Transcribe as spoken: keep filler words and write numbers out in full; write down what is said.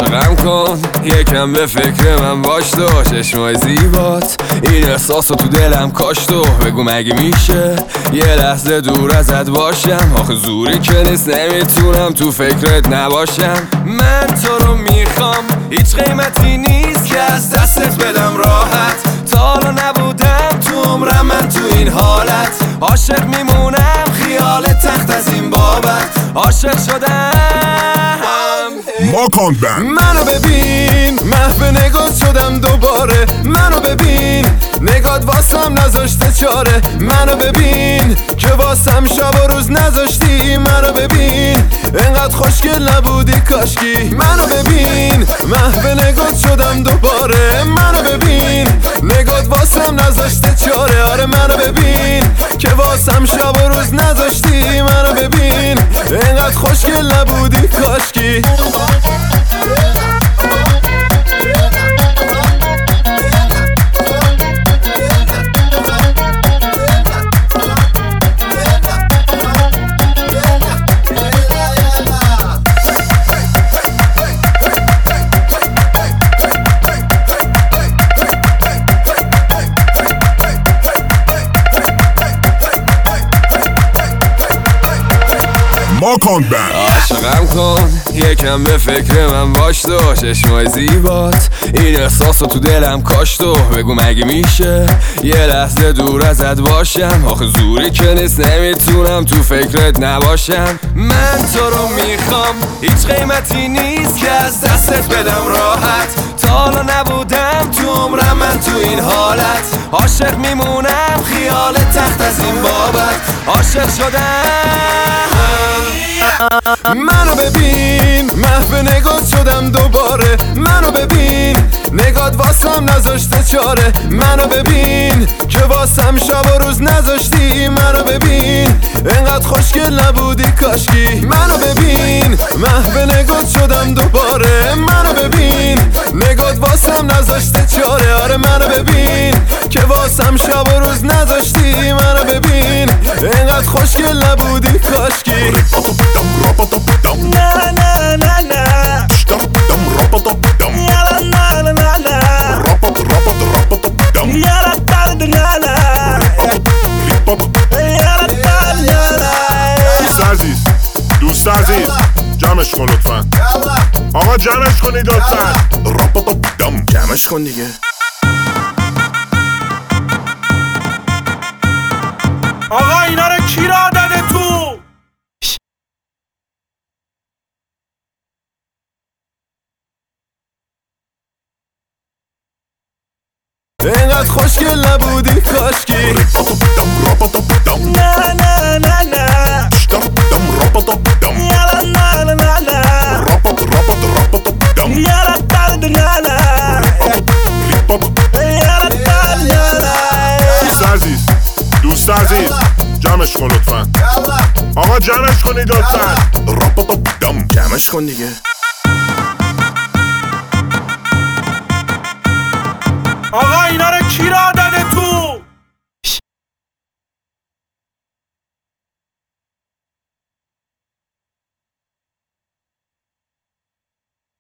عاشقم کن یکم به فکر من باش تو چشمای زیبات این احساسو تو دلم کاش تو بگو مگه میشه یه لحظه دور ازت باشم آخه زوری که نیست نمیتونم تو فکرت نباشم من تو رو میخوام هیچ قیمتی نیست که از دستت بدم راحت تا حالا نبودم تو عمرم من تو این حالت عاشق میمونم خیال تخت از این بابت عاشق شدم ماکان بند منو ببین محو نگات شدم دوباره منو ببین نگات واسم نذاشته چاره منو ببین که واسم شب و روز نذاشتی منو ببین انقدر خوشگل نبودی کاشکی منو ببین محو نگات شدم دوباره منو ببین نگات واسم نذاشته چاره آره منو ببین که واسم شب و روز نذاشتی منو ببین انقدر خوشگل نبودی کاشکی ماکان بند عاشقم کن یکم به فکر من باش تو چشمای زیبات این احساسو تو دلم کاش تو بگو مگه میشه یه لحظه دور ازت باشم آخه زوری که نیست نمیتونم تو فکرت نباشم من تو رو میخوام هیچ قیمتی نیست که از دستت بدم راحت تا حالا نبودم تو عمرم من تو این حالت عاشق میمونم خیال تخت از این بابت عاشق شدم منو ببین محو نگات شدم دوباره منو ببین نگات واسم نذاشته چاره منو ببین که واسم شب و روز نذاشتی منو ببین انقدر خوشگل نبودی کاشکی منو ببین محو نگات شدم دوباره منو ببین نگات واسم نذاشته چاره آره منو ببین که واسم شب و روز نذاشتی منو ببین انقدر خوشگل نبودی کاشکی Na na na na. Dum dum rapa dum dum. Ya la na na na na. Rapa rapa rapa dum. Ya la ta da na na. Hip hop. Ya la ta na na. دوست عزیز دوست عزیز جمعش کن لطفا آقا جمعش کنید لطفا رapa دم جمعش کن دیگه آقا اینا رو کی را داده تو؟ انقدر خوشگل نبودی کاشکی رapa dum dum. Na na na na. Dum dum rapa dum. Ya la na na na na. Rapa rapa rapa dum. Ya la ta da na na. Hip hop. Ya la ta na na. دوست عزیز دوست عزیز جمعش کن لطفا آقا جمعش کنید لطفا رapa دم جمعش کن دیگه